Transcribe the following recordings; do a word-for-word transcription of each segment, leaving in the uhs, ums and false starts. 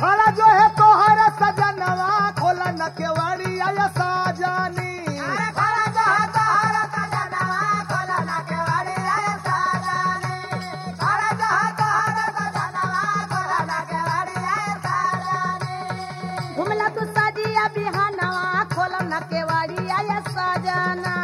खड़ा जो है तोहर सजनवा खोला न केवाड़ी आया साजानी घुमला तू सजिया बिहानवा खोला न केवाड़ी आया साजना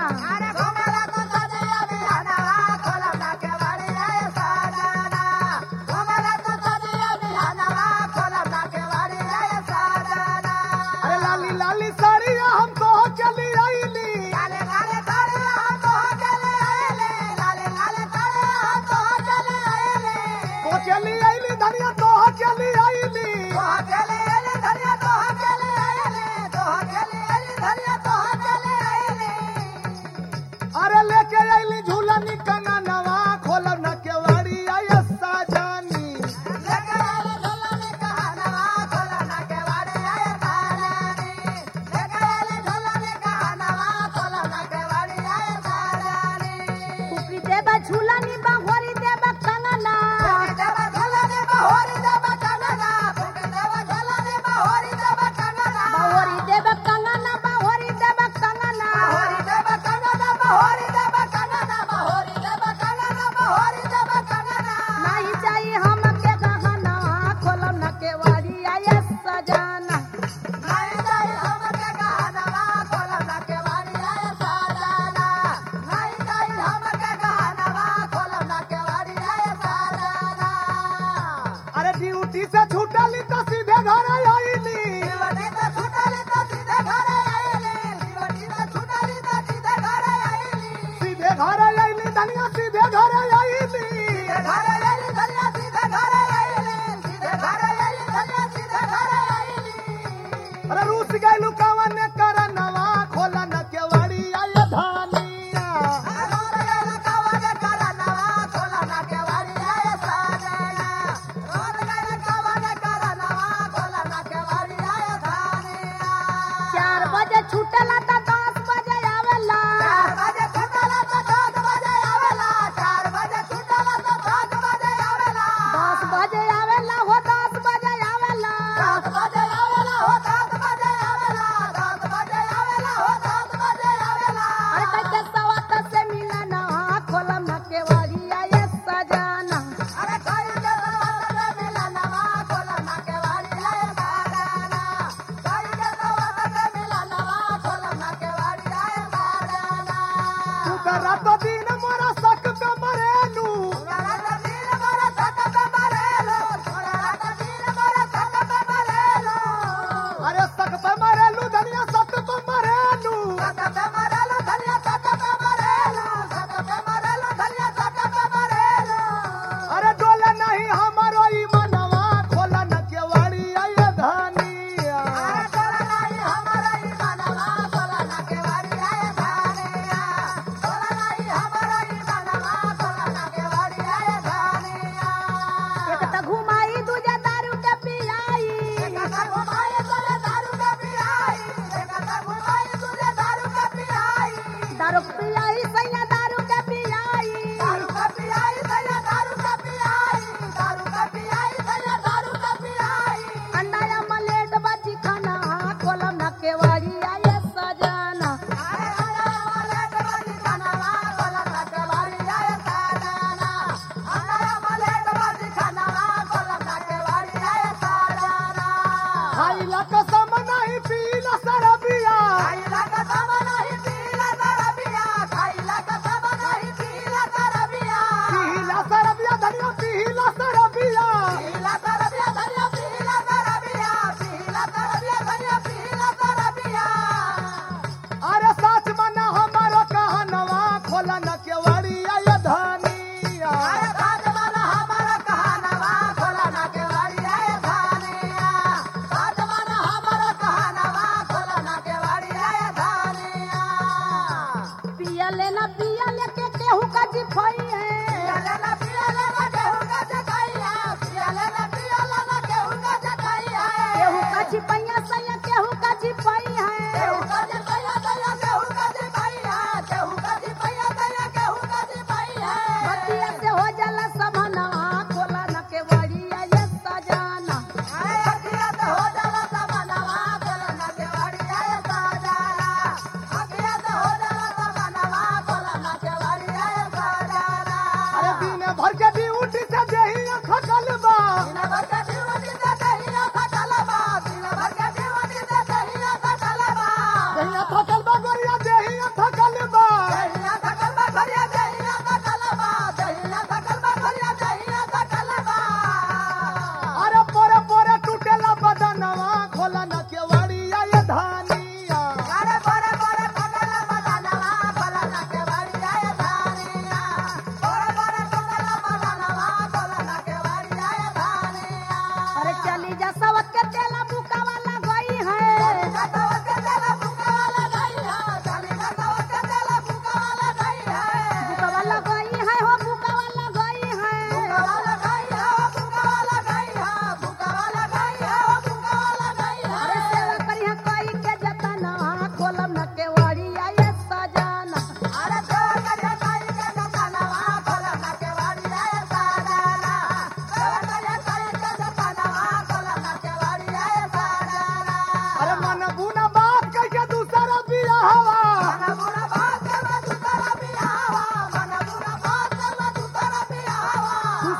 अरे लाली लाली साड़िया हम तो चली आईली तो चली आईली धनिया तो चली आईली अरे लेके आईली झूलनी कंगनवा खोला न केवाड़ी आया साजानी कुकरी देबा झूलनी बाहोरी देबा कंगना बाहोरी देबा कंगना बाहोरी देबा कंगना नहीं चाहिए हमके गहना खोला न केवाड़ी आया सजाना अरे ड्यूटी से छूटली तो सीधे घर आईली सीधे घर आईली धनिया सीधे घर आईली अरे रूस गैलू कवन करनवा खोला न केवाड़ी आया धानिया खोला न केवाड़ी आया साजना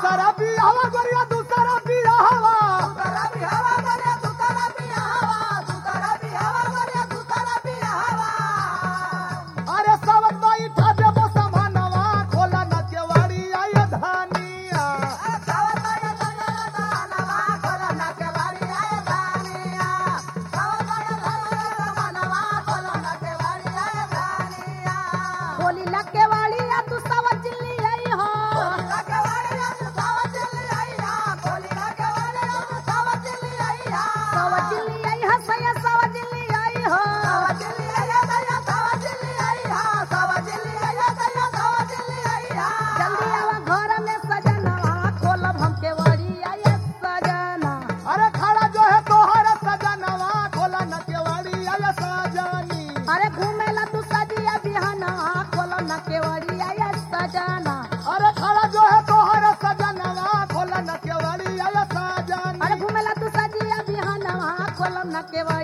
दूसरा बियाहवा गोरिया दूसरा बियाहवा दूसरा बियाहवा गोरिया दूसरा बियाहवा दूसरा बियाहवा गोरिया दूसरा बियाहवा अरे सावन बैठा देबो समानवा खोला न केवाड़ी आय धानिया सावन बाया समानवा खोला न केवाड़ी आय धानिया सावन बाया समानवा खोला न केवाड़ी आय धानिया खोली न केवाड़ी आ तू सावन चिल्ली आई हो खोली न केवाड़ी आ तू सावन चिल्ली आई हा खोली न केवाड़ी आ तू सावन चिल्ली आई हा सावन चिल्ली आई हा सया सावन चिल्ली आई हो सावन चिल्ली आई हा सया सावन चिल्ली आई हा सावन चिल्ली आई हा सया सावन चिल्ली आई हा जल्दी आवा घर में सजनवा खोलब हम केवाड़ी आय सजना अरे खड़ा जो है तोहर सजनवा खोला न केवाड़ी आय सजनी अरे घूमेला तू सजिया बिहानवा खोलब न केवाड़ी आय सजना अरे खड़ा जो है तोहर सजनवा खोला न केवाड़ी आय सजनी अरे घूमेला तू सजिया बिहानवा खोलब न केवाड़ी